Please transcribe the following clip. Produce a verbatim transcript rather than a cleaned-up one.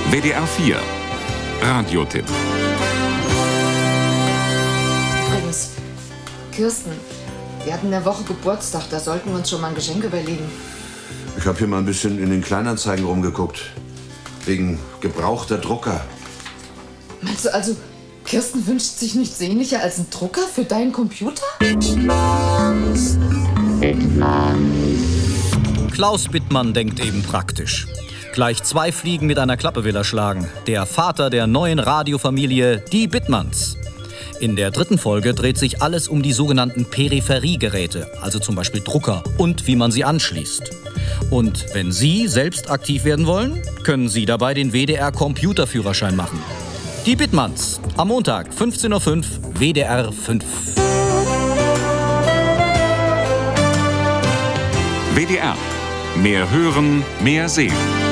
W D R vier Radiotipp. Übrigens, Kirsten, wir hatten in der Woche Geburtstag, da sollten wir uns schon mal ein Geschenk überlegen. Ich habe hier mal ein bisschen in den Kleinanzeigen rumgeguckt. Wegen gebrauchter Drucker. Meinst du also, Kirsten wünscht sich nichts sehnlicher als einen Drucker für deinen Computer? Klaus Bittmann denkt eben praktisch. Gleich zwei Fliegen mit einer Klappe will er schlagen. Der Vater der neuen Radiofamilie, die Bittmanns. In der dritten Folge dreht sich alles um die sogenannten Peripheriegeräte, also zum Beispiel Drucker und wie man sie anschließt. Und wenn Sie selbst aktiv werden wollen, können Sie dabei den W D R-Computerführerschein machen. Die Bittmanns, am Montag, fünfzehn Uhr fünf, W D R fünf. W D R. Mehr hören, mehr sehen.